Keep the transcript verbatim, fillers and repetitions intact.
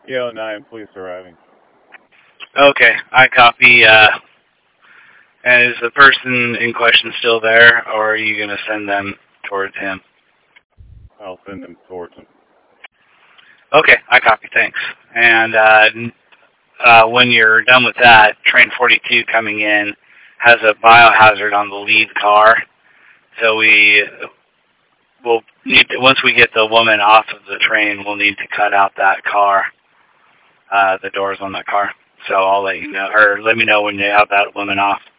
Yale nine, police arriving. Okay, I copy. Uh, and is the person in question still there, or are you going to send them towards him? I'll send them towards him. Okay, I copy. Thanks. And uh, uh, when you're done with that, train forty-two coming in has a biohazard on the lead car. So we will need to, once we get the woman off of the train, we'll need to cut out that car, uh, the doors on that car. So I'll let you know, or let me know when you have that woman off.